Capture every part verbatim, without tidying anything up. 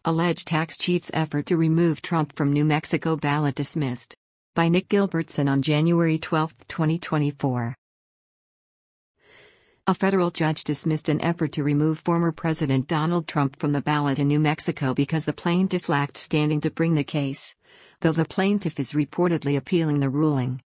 Alleged tax cheats effort to remove Trump from New Mexico ballot dismissed. By Nick Gilbertson on January twelfth, twenty twenty-four. A federal judge dismissed an effort to remove former President Donald Trump from the ballot in New Mexico because the plaintiff lacked standing to bring the case, though the plaintiff is reportedly appealing the ruling.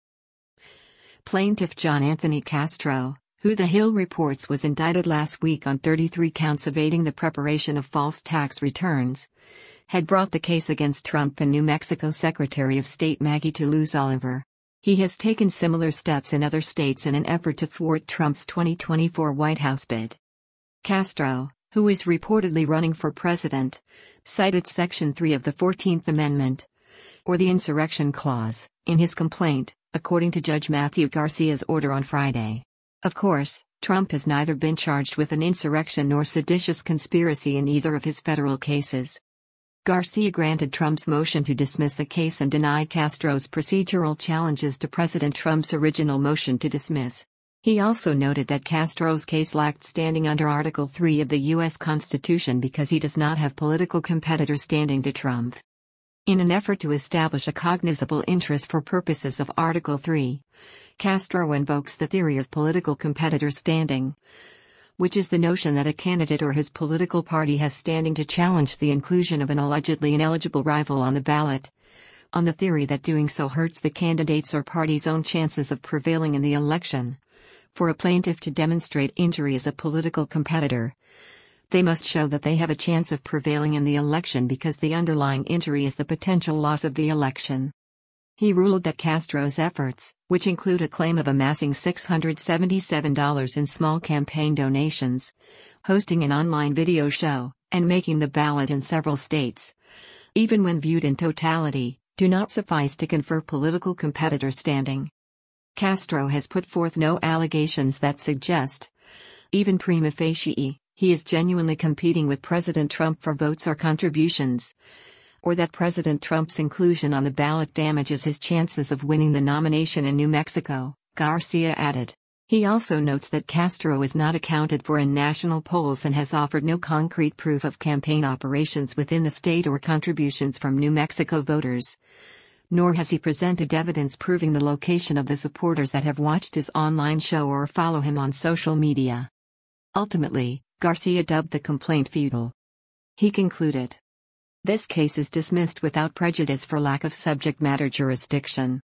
Plaintiff John Anthony Castro, who The Hill reports was indicted last week on thirty-three counts of aiding the preparation of false tax returns, had brought the case against Trump and New Mexico Secretary of State Maggie Toulouse Oliver. He has taken similar steps in other states in an effort to thwart Trump's twenty twenty-four White House bid. Castro, who is reportedly running for president, cited Section three of the fourteenth Amendment, or the Insurrection Clause, in his complaint, according to Judge Matthew Garcia's order on Friday. Of course, Trump has neither been charged with an insurrection nor seditious conspiracy in either of his federal cases. Garcia granted Trump's motion to dismiss the case and denied Castro's procedural challenges to President Trump's original motion to dismiss. He also noted that Castro's case lacked standing under Article three of the U S Constitution because he does not have political competitor standing to Trump. In an effort to establish a cognizable interest for purposes of Article three, Castro invokes the theory of political competitor standing, which is the notion that a candidate or his political party has standing to challenge the inclusion of an allegedly ineligible rival on the ballot, on the theory that doing so hurts the candidate's or party's own chances of prevailing in the election. For a plaintiff to demonstrate injury as a political competitor, they must show that they have a chance of prevailing in the election because the underlying injury is the potential loss of the election. He ruled that Castro's efforts, which include a claim of amassing six hundred seventy-seven dollars in small campaign donations, hosting an online video show, and making the ballot in several states, even when viewed in totality, do not suffice to confer political competitor standing. Castro has put forth no allegations that suggest, even prima facie, he is genuinely competing with President Trump for votes or contributions, or that President Trump's inclusion on the ballot damages his chances of winning the nomination in New Mexico, Garcia added. He also notes that Castro is not accounted for in national polls and has offered no concrete proof of campaign operations within the state or contributions from New Mexico voters, nor has he presented evidence proving the location of the supporters that have watched his online show or follow him on social media. Ultimately, Garcia dubbed the complaint futile. He concluded, "This case is dismissed without prejudice for lack of subject matter jurisdiction.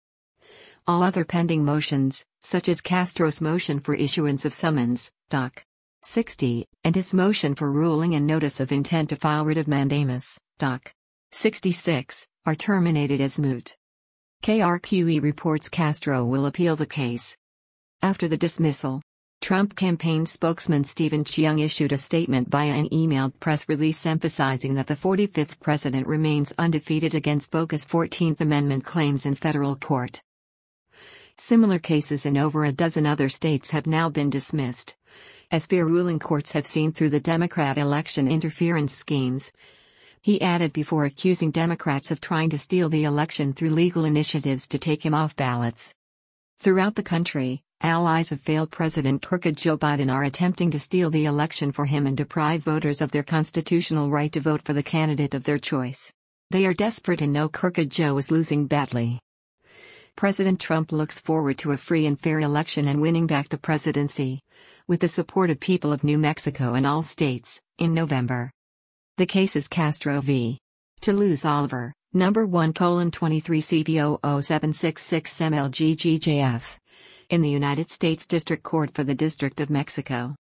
All other pending motions, such as Castro's motion for issuance of summons, Doc sixty, and his motion for ruling and notice of intent to file writ of mandamus, Doc sixty-six, are terminated as moot." K R Q E reports Castro will appeal the case. After the dismissal, Trump campaign spokesman Stephen Cheung issued a statement via an emailed press release emphasizing that the forty-fifth president remains undefeated against bogus fourteenth Amendment claims in federal court. Similar cases in over a dozen other states have now been dismissed, as fair ruling courts have seen through the Democrat election interference schemes. He added, before accusing Democrats of trying to steal the election through legal initiatives to take him off ballots. Throughout the country, allies of failed President crooked Joe Biden are attempting to steal the election for him and deprive voters of their constitutional right to vote for the candidate of their choice. They are desperate and know crooked Joe is losing badly. President Trump looks forward to a free and fair election and winning back the presidency, with the support of people of New Mexico and all states, in November. The case is Castro v. Toulouse Oliver, number one colon twenty-three C P zero zero seven six six M L G G J F. In the United States District Court for the District of Mexico.